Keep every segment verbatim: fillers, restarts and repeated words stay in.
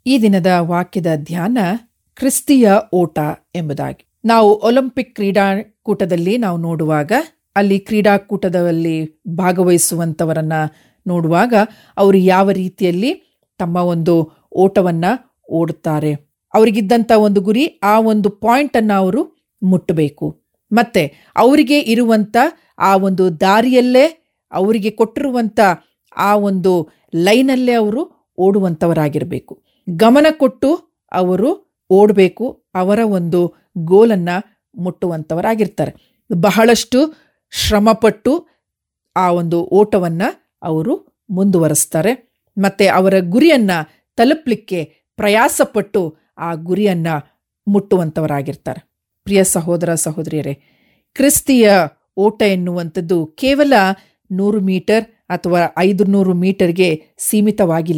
ಈ ದಿನದ ವಾಕ್ಯದ ಧ್ಯಾನ ಕ್ರಿಸ್ತಿಯ ಓಟ ಎಂಬುದಾಗಿ. ನಾವು ಒಲಿಂಪಿಕ್ ಕ್ರೀಡಾಕೂಟದಲ್ಲಿ ನಾವು ನೋಡುವಾಗ ಅಲ್ಲಿ ಕ್ರೀಡಾಕೂಟದಲ್ಲಿ ಭಾಗವಹಿಸುವಂಥವರನ್ನ ನೋಡುವಾಗ ಅವರು ಯಾವ ರೀತಿಯಲ್ಲಿ ತಮ್ಮ ಒಂದು ಓಟವನ್ನು ಓಡುತ್ತಾರೆ, ಅವರಿಗಿದ್ದಂಥ ಒಂದು ಗುರಿ, ಆ ಒಂದು ಪಾಯಿಂಟನ್ನು ಅವರು ಮುಟ್ಟಬೇಕು. ಮತ್ತೆ ಅವರಿಗೆ ಇರುವಂಥ ಆ ಒಂದು ದಾರಿಯಲ್ಲೇ, ಅವರಿಗೆ ಕೊಟ್ಟಿರುವಂಥ ಆ ಒಂದು ಲೈನಲ್ಲೇ ಅವರು ಓಡುವಂಥವರಾಗಿರಬೇಕು. ಗಮನ ಕೊಟ್ಟು ಅವರು ಓಡಬೇಕು, ಅವರ ಒಂದು ಗೋಲನ್ನು ಮುಟ್ಟುವಂಥವರಾಗಿರ್ತಾರೆ. ಬಹಳಷ್ಟು ಶ್ರಮಪಟ್ಟು ಆ ಒಂದು ಓಟವನ್ನು ಅವರು ಮುಂದುವರಿಸ್ತಾರೆ. ಮತ್ತು ಅವರ ಗುರಿಯನ್ನು ತಲುಪಲಿಕ್ಕೆ ಪ್ರಯಾಸಪಟ್ಟು ಆ ಗುರಿಯನ್ನು ಮುಟ್ಟುವಂಥವರಾಗಿರ್ತಾರೆ. ಪ್ರಿಯ ಸಹೋದರ ಸಹೋದರಿಯರೇ, ಕ್ರಿಸ್ತಿಯ ಓಟ ಎನ್ನುವಂಥದ್ದು ಕೇವಲ ನೂರು ಮೀಟರ್ ಅಥವಾ ಐದು ನೂರು ಮೀಟರ್ಗೆ ಸೀಮಿತವಾಗಿಲ್ಲ.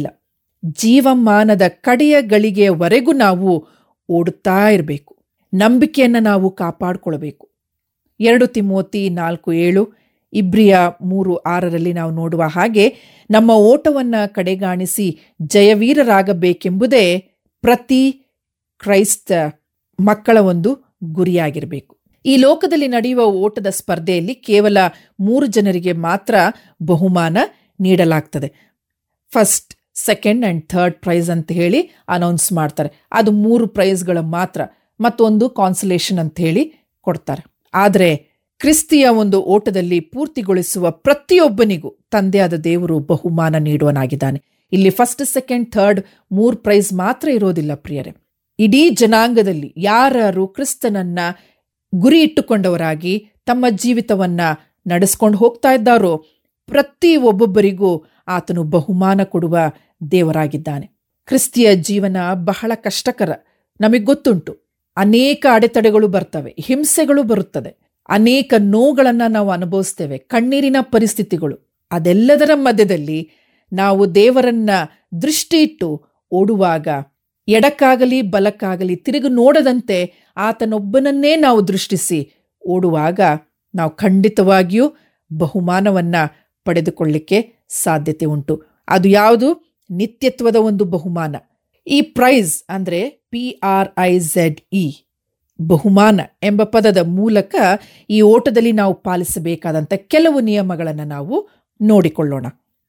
ಜೀವಮಾನದ ಕಡೆಯ ಗಳಿಗೆಯವರೆಗೂ ನಾವು ಓಡುತ್ತಾ ಇರಬೇಕು. ನಂಬಿಕೆಯನ್ನು ನಾವು ಕಾಪಾಡಿಕೊಳ್ಬೇಕು. ಎರಡು ತಿಮೋತಿ ನಾಲ್ಕು ಏಳು, ಇಬ್ರಿಯ ಮೂರು ಆರರಲ್ಲಿ ನಾವು ನೋಡುವ ಹಾಗೆ ನಮ್ಮ ಓಟವನ್ನು ಕಡೆಗಾಣಿಸಿ ಜಯವೀರರಾಗಬೇಕೆಂಬುದೇ ಪ್ರತಿ ಕ್ರೈಸ್ತ ಮಕ್ಕಳ ಒಂದು ಗುರಿಯಾಗಿರಬೇಕು. ಈ ಲೋಕದಲ್ಲಿ ನಡೆಯುವ ಓಟದ ಸ್ಪರ್ಧೆಯಲ್ಲಿ ಕೇವಲ ಮೂರು ಜನರಿಗೆ ಮಾತ್ರ ಬಹುಮಾನ ನೀಡಲಾಗ್ತದೆ. First, second and third prize ಅಂತ ಹೇಳಿ ಅನೌನ್ಸ್ ಮಾಡ್ತಾರೆ. ಅದು ಮೂರು ಪ್ರೈಸ್ಗಳ ಮಾತ್ರ, ಮತ್ತೊಂದು ಕಾನ್ಸಲೇಷನ್ ಅಂತ ಹೇಳಿ ಕೊಡ್ತಾರೆ. ಆದರೆ ಕ್ರಿಸ್ತಿಯ ಒಂದು ಓಟದಲ್ಲಿ ಪೂರ್ತಿಗೊಳಿಸುವ ಪ್ರತಿಯೊಬ್ಬನಿಗೂ ತಂದೆಯಾದ ದೇವರು ಬಹುಮಾನ ನೀಡುವನಾಗಿದ್ದಾನೆ. ಇಲ್ಲಿ ಫಸ್ಟ್, ಸೆಕೆಂಡ್, ಥರ್ಡ್ ಮೂರು ಪ್ರೈಸ್ ಮಾತ್ರ ಇರೋದಿಲ್ಲ ಪ್ರಿಯರೇ. ಇಡೀ ಜನಾಂಗದಲ್ಲಿ ಯಾರು ಕ್ರಿಸ್ತನನ್ನ ಗುರಿ ಇಟ್ಟುಕೊಂಡವರಾಗಿ ತಮ್ಮ ಜೀವಿತವನ್ನ ನಡೆಸ್ಕೊಂಡು ಹೋಗ್ತಾ ಇದ್ದಾರೋ ಪ್ರತಿ ಒಬ್ಬೊಬ್ಬರಿಗೂ ಆತನು ಬಹುಮಾನ ಕೊಡುವ ದೇವರಾಗಿದ್ದಾನೆ. ಕ್ರಿಸ್ತಿಯ ಜೀವನ ಬಹಳ ಕಷ್ಟಕರ, ನಮಗೆ ಗೊತ್ತುಂಟು. ಅನೇಕ ಅಡೆತಡೆಗಳು ಬರ್ತವೆ, ಹಿಂಸೆಗಳು ಬರುತ್ತದೆ, ಅನೇಕ ನೋವುಗಳನ್ನು ನಾವು ಅನುಭವಿಸ್ತೇವೆ, ಕಣ್ಣೀರಿನ ಪರಿಸ್ಥಿತಿಗಳು. ಅದೆಲ್ಲದರ ಮಧ್ಯದಲ್ಲಿ ನಾವು ದೇವರನ್ನ ದೃಷ್ಟಿ ಇಟ್ಟು ಓಡುವಾಗ ಎಡಕ್ಕಾಗಲಿ ಬಲಕ್ಕಾಗಲಿ ತಿರುಗಿ ನೋಡದಂತೆ ಆತನೊಬ್ಬನನ್ನೇ ನಾವು ದೃಷ್ಟಿಸಿ ಓಡುವಾಗ ನಾವು ಖಂಡಿತವಾಗಿಯೂ ಬಹುಮಾನವನ್ನ ಪಡೆದುಕೊಳ್ಳಿಕ್ಕೆ ಸಾಧ್ಯತೆ ಉಂಟು. ಅದು ಯಾವುದು? ನಿತ್ಯತ್ವದ ಒಂದು ಬಹುಮಾನ. ಈ ಪ್ರೈಸ್ ಅಂದರೆ P R I Z E, ಬಹುಮಾನ ಎಂಬ ಪದದ ಮೂಲಕ ಈ ಓಟದಲ್ಲಿ ನಾವು ಪಾಲಿಸಬೇಕಾದಂಥ ಕೆಲವು ನಿಯಮಗಳನ್ನು ನಾವು ನೋಡಿಕೊಳ್ಳೋಣ.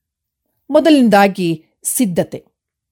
ಮೊದಲನೇದಾಗಿ ಸಿದ್ಧತೆ.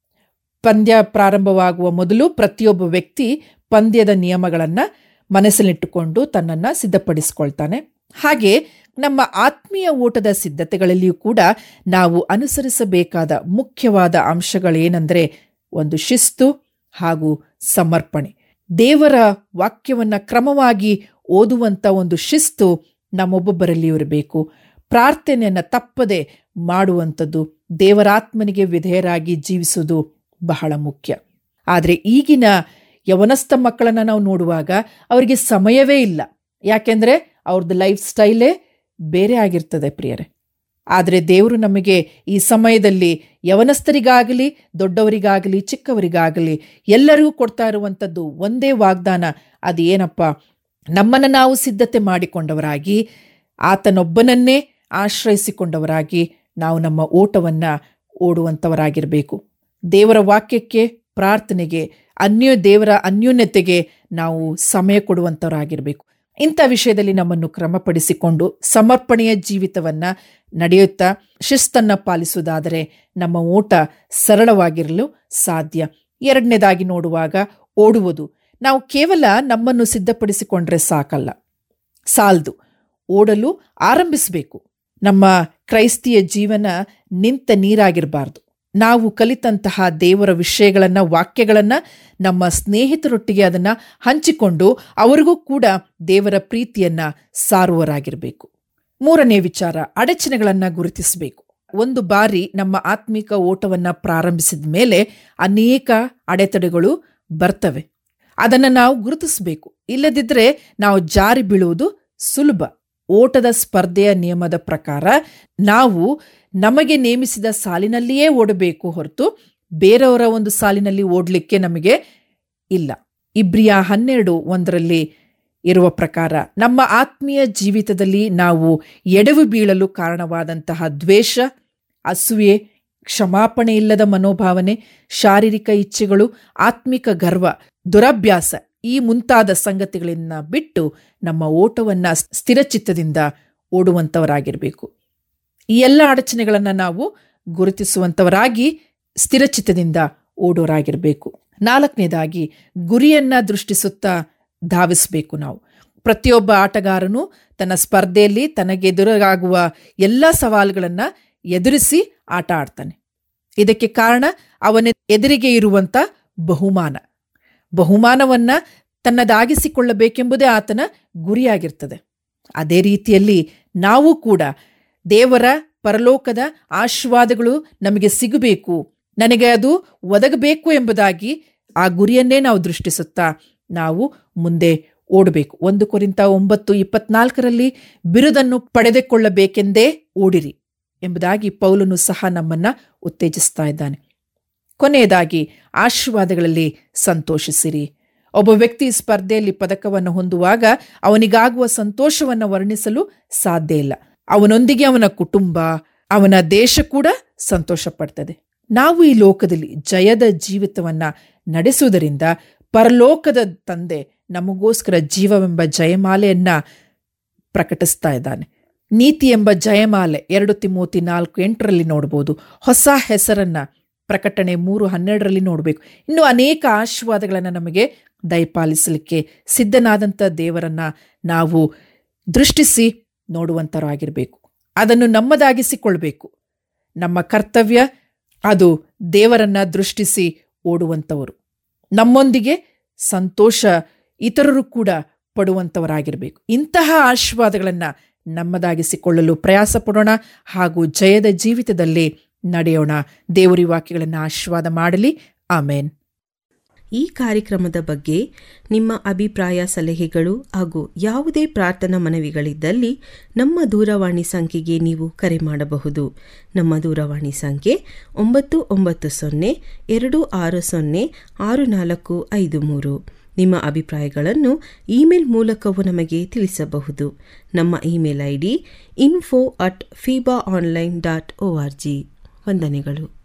ಪಂದ್ಯ ಪ್ರಾರಂಭವಾಗುವ ಮೊದಲು ಪ್ರತಿಯೊಬ್ಬ ವ್ಯಕ್ತಿ ಪಂದ್ಯದ ನಿಯಮಗಳನ್ನು ಮನಸ್ಸಲ್ಲಿಟ್ಟುಕೊಂಡು ತನ್ನನ್ನು ಸಿದ್ಧಪಡಿಸಿಕೊಳ್ತಾನೆ. ಹಾಗೆ ನಮ್ಮ ಆತ್ಮೀಯ ಓಟದ ಸಿದ್ಧತೆಗಳಲ್ಲಿಯೂ ಕೂಡ ನಾವು ಅನುಸರಿಸಬೇಕಾದ ಮುಖ್ಯವಾದ ಅಂಶಗಳೇನೆಂದರೆ ಒಂದು ಶಿಸ್ತು ಹಾಗೂ ಸಮರ್ಪಣೆ. ದೇವರ ವಾಕ್ಯವನ್ನು ಕ್ರಮವಾಗಿ ಓದುವಂಥ ಒಂದು ಶಿಸ್ತು ನಮ್ಮೊಬ್ಬೊಬ್ಬರಲ್ಲಿಯೂ ಇರಬೇಕು. ಪ್ರಾರ್ಥನೆಯನ್ನು ತಪ್ಪದೆ ಮಾಡುವಂಥದ್ದು, ದೇವರಾತ್ಮನಿಗೆ ವಿಧೇಯರಾಗಿ ಜೀವಿಸುವುದು ಬಹಳ ಮುಖ್ಯ. ಆದರೆ ಈಗಿನ ಯವನಸ್ಥ ಮಕ್ಕಳನ್ನು ನಾವು ನೋಡುವಾಗ ಅವರಿಗೆ ಸಮಯವೇ ಇಲ್ಲ. ಯಾಕೆಂದರೆ ಅವ್ರದ್ದು ಲೈಫ್ ಸ್ಟೈಲೇ ಬೇರೆ ಆಗಿರ್ತದೆ ಪ್ರಿಯರೇ. ಆದರೆ ದೇವರು ನಮಗೆ ಈ ಸಮಯದಲ್ಲಿ ಯವನಸ್ಥರಿಗಾಗಲಿ ದೊಡ್ಡವರಿಗಾಗಲಿ ಚಿಕ್ಕವರಿಗಾಗಲಿ ಎಲ್ಲರಿಗೂ ಕೊಡ್ತಾ ಇರುವಂಥದ್ದು ಒಂದೇ ವಾಗ್ದಾನ. ಅದು ಏನಪ್ಪ? ನಮ್ಮನ್ನು ನಾವು ಸಿದ್ಧತೆ ಮಾಡಿಕೊಂಡವರಾಗಿ, ಆತನೊಬ್ಬನನ್ನೇ ಆಶ್ರಯಿಸಿಕೊಂಡವರಾಗಿ ನಾವು ನಮ್ಮ ಓಟವನ್ನು ಓಡುವಂಥವರಾಗಿರಬೇಕು. ದೇವರ ವಾಕ್ಯಕ್ಕೆ, ಪ್ರಾರ್ಥನೆಗೆ, ಅನ್ಯ ದೇವರ ಅನ್ಯೋನ್ಯತೆಗೆ ನಾವು ಸಮಯ ಕೊಡುವಂಥವರಾಗಿರಬೇಕು. ಇಂಥ ವಿಷಯದಲ್ಲಿ ನಮ್ಮನ್ನು ಕ್ರಮಪಡಿಸಿಕೊಂಡು ಸಮರ್ಪಣೆಯ ಜೀವಿತವನ್ನು ನಡೆಯುತ್ತಾ ಶಿಸ್ತನ್ನು ಪಾಲಿಸುವುದಾದರೆ ನಮ್ಮ ಓಟ ಸರಳವಾಗಿರಲು ಸಾಧ್ಯ. ಎರಡನೇದಾಗಿ ನೋಡುವಾಗ ಓಡುವುದು. ನಾವು ಕೇವಲ ನಮ್ಮನ್ನು ಸಿದ್ಧಪಡಿಸಿಕೊಂಡ್ರೆ ಸಾಕಲ್ಲ, ಸಾಲದು. ಓಡಲು ಆರಂಭಿಸಬೇಕು. ನಮ್ಮ ಕ್ರೈಸ್ತಿಯ ಜೀವನ ನಿಂತ ನೀರಾಗಿರಬಾರ್ದು. ನಾವು ಕಲಿತಂತಹ ದೇವರ ವಿಷಯಗಳನ್ನು, ವಾಕ್ಯಗಳನ್ನು ನಮ್ಮ ಸ್ನೇಹಿತರೊಟ್ಟಿಗೆ ಅದನ್ನು ಹಂಚಿಕೊಂಡು ಅವರಿಗೂ ಕೂಡ ದೇವರ ಪ್ರೀತಿಯನ್ನು ಸಾರುವರಾಗಿರಬೇಕು. ಮೂರನೇ ವಿಚಾರ, ಅಡಚಣೆಗಳನ್ನು ಗುರುತಿಸಬೇಕು. ಒಂದು ಬಾರಿ ನಮ್ಮ ಆತ್ಮಿಕ ಓಟವನ್ನು ಪ್ರಾರಂಭಿಸಿದ ಮೇಲೆ ಅನೇಕ ಅಡೆತಡೆಗಳು ಬರ್ತವೆ. ಅದನ್ನು ನಾವು ಗುರುತಿಸಬೇಕು. ಇಲ್ಲದಿದ್ದರೆ ನಾವು ಜಾರಿ ಬೀಳುವುದು ಸುಲಭ. ಓಟದ ಸ್ಪರ್ಧೆಯ ನಿಯಮದ ಪ್ರಕಾರ ನಾವು ನಮಗೆ ನೇಮಿಸಿದ ಸಾಲಿನಲ್ಲಿಯೇ ಓಡಬೇಕು ಹೊರತು ಬೇರೆಯವರ ಒಂದು ಸಾಲಿನಲ್ಲಿ ಓಡಲಿಕ್ಕೆ ನಮಗೆ ಇಲ್ಲ. ಇಬ್ರಿಯ ಹನ್ನೆರಡು ಒಂದರಲ್ಲಿ ಇರುವ ಪ್ರಕಾರ ನಮ್ಮ ಆತ್ಮೀಯ ಜೀವಿತದಲ್ಲಿ ನಾವು ಎಡವು ಬೀಳಲು ಕಾರಣವಾದಂತಹ ದ್ವೇಷ, ಅಸೂಯೆ, ಕ್ಷಮಾಪಣೆ ಇಲ್ಲದ ಮನೋಭಾವನೆ, ಶಾರೀರಿಕ ಇಚ್ಛೆಗಳು, ಆತ್ಮಿಕ ಗರ್ವ, ದುರಭ್ಯಾಸ ಈ ಮುಂತಾದ ಸಂಗತಿಗಳನ್ನ ಬಿಟ್ಟು ನಮ್ಮ ಓಟವನ್ನು ಸ್ಥಿರಚಿತ್ತದಿಂದ ಓಡುವಂಥವರಾಗಿರಬೇಕು. ಈ ಎಲ್ಲ ಅಡಚಣೆಗಳನ್ನು ನಾವು ಗುರುತಿಸುವಂಥವರಾಗಿ ಸ್ಥಿರಚಿತ್ತದಿಂದ ಓಡೋರಾಗಿರಬೇಕು. ನಾಲ್ಕನೇದಾಗಿ ಗುರಿಯನ್ನ ದೃಷ್ಟಿಸುತ್ತಾ ಧಾವಿಸಬೇಕು. ನಾವು ಪ್ರತಿಯೊಬ್ಬ ಆಟಗಾರನು ತನ್ನ ಸ್ಪರ್ಧೆಯಲ್ಲಿ ತನಗೆದುರಾಗುವ ಎಲ್ಲ ಸವಾಲುಗಳನ್ನು ಎದುರಿಸಿ ಆಟ ಆಡ್ತಾನೆ. ಇದಕ್ಕೆ ಕಾರಣ ಅವನ ಎದುರಿಗೆ ಇರುವಂಥ ಬಹುಮಾನ. ಬಹುಮಾನವನ್ನ ತನ್ನದಾಗಿಸಿಕೊಳ್ಳಬೇಕೆಂಬುದೇ ಆತನ ಗುರಿಯಾಗಿರ್ತದೆ. ಅದೇ ರೀತಿಯಲ್ಲಿ ನಾವು ಕೂಡ ದೇವರ ಪರಲೋಕದ ಆಶೀರ್ವಾದಗಳು ನಮಗೆ ಸಿಗಬೇಕು, ನನಗೆ ಅದು ಒದಗಬೇಕು ಎಂಬುದಾಗಿ ಆ ಗುರಿಯನ್ನೇ ನಾವು ದೃಷ್ಟಿಸುತ್ತಾ ನಾವು ಮುಂದೆ ಓಡಬೇಕು. ಒಂದು ಕೊರಿಂಥ ಒಂಬತ್ತು ಇಪ್ಪತ್ನಾಲ್ಕರಲ್ಲಿ ಬಿರುದನ್ನು ಪಡೆದುಕೊಳ್ಳಬೇಕೆಂದೇ ಓಡಿರಿ ಎಂಬುದಾಗಿ ಪೌಲನು ಸಹ ನಮ್ಮನ್ನ ಉತ್ತೇಜಿಸ್ತಾ ಇದ್ದಾನೆ. ಕೊನೆಯದಾಗಿ ಆಶೀರ್ವಾದಗಳಲ್ಲಿ ಸಂತೋಷಿಸಿರಿ. ಒಬ್ಬ ವ್ಯಕ್ತಿ ಸ್ಪರ್ಧೆಯಲ್ಲಿ ಪದಕವನ್ನು ಹೊಂದುವಾಗ ಅವನಿಗಾಗುವ ಸಂತೋಷವನ್ನು ವರ್ಣಿಸಲು ಸಾಧ್ಯ ಇಲ್ಲ. ಅವನೊಂದಿಗೆ ಅವನ ಕುಟುಂಬ, ಅವನ ದೇಶ ಕೂಡ ಸಂತೋಷ ಪಡ್ತದೆ. ನಾವು ಈ ಲೋಕದಲ್ಲಿ ಜಯದ ಜೀವಿತವನ್ನ ನಡೆಸುವುದರಿಂದ ಪರಲೋಕದ ತಂದೆ ನಮಗೋಸ್ಕರ ಜೀವವೆಂಬ ಜಯಮಾಲೆಯನ್ನ ಪ್ರಕಟಿಸ್ತಾ ಇದ್ದಾನೆ. ನೀತಿ ಎಂಬ ಜಯಮಾಲೆ ಎರಡು ತಿಮೋತಿ ನಾಲ್ಕು ಎಂಟರಲ್ಲಿ ನೋಡ್ಬೋದು. ಹೊಸ ಹೆಸರನ್ನ ಪ್ರಕಟಣೆ ಮೂರು ಹನ್ನೆರಡರಲ್ಲಿ ನೋಡಬೇಕು. ಇನ್ನು ಅನೇಕ ಆಶೀರ್ವಾದಗಳನ್ನು ನಮಗೆ ದಯಪಾಲಿಸಲಿಕ್ಕೆ ಸಿದ್ಧನಾದಂಥ ದೇವರನ್ನ ನಾವು ದೃಷ್ಟಿಸಿ ನೋಡುವಂತರಾಗಿರಬೇಕು. ಅದನ್ನು ನಮ್ಮದಾಗಿಸಿಕೊಳ್ಬೇಕು. ನಮ್ಮ ಕರ್ತವ್ಯ ಅದು ದೇವರನ್ನ ದೃಷ್ಟಿಸಿ ಓಡುವಂಥವರು. ನಮ್ಮೊಂದಿಗೆ ಸಂತೋಷ ಇತರರು ಕೂಡ ಪಡುವಂಥವರಾಗಿರಬೇಕು. ಇಂತಹ ಆಶೀರ್ವಾದಗಳನ್ನು ನಮ್ಮದಾಗಿಸಿಕೊಳ್ಳಲು ಪ್ರಯಾಸ ಪಡೋಣ ಹಾಗೂ ಜಯದ ಜೀವಿತದಲ್ಲಿ ನಡೆಯೋಣ. ದೇವರ ವಾಕ್ಯಗಳನ್ನು ಆಶೀರ್ವಾದ ಮಾಡಲಿ. ಆಮೇನ್. ಈ ಕಾರ್ಯಕ್ರಮದ ಬಗ್ಗೆ ನಿಮ್ಮ ಅಭಿಪ್ರಾಯ, ಸಲಹೆಗಳು ಹಾಗೂ ಯಾವುದೇ ಪ್ರಾರ್ಥನಾ ಮನವಿಗಳಿದ್ದಲ್ಲಿ ನಮ್ಮ ದೂರವಾಣಿ ಸಂಖ್ಯೆಗೆ ನೀವು ಕರೆ ಮಾಡಬಹುದು. ನಮ್ಮ ದೂರವಾಣಿ ಸಂಖ್ಯೆ ಒಂಬತ್ತು ಒಂಬತ್ತು ಸೊನ್ನೆ ಎರಡು ಆರು ಸೊನ್ನೆ ಆರು ನಾಲ್ಕು ಐದು ಮೂರು. ನಿಮ್ಮ ಅಭಿಪ್ರಾಯಗಳನ್ನು ಇಮೇಲ್ ಮೂಲಕವೂ ನಮಗೆ ತಿಳಿಸಬಹುದು. ನಮ್ಮ email I D info at feeba online dot O R G. ವಂದನೆಗಳು.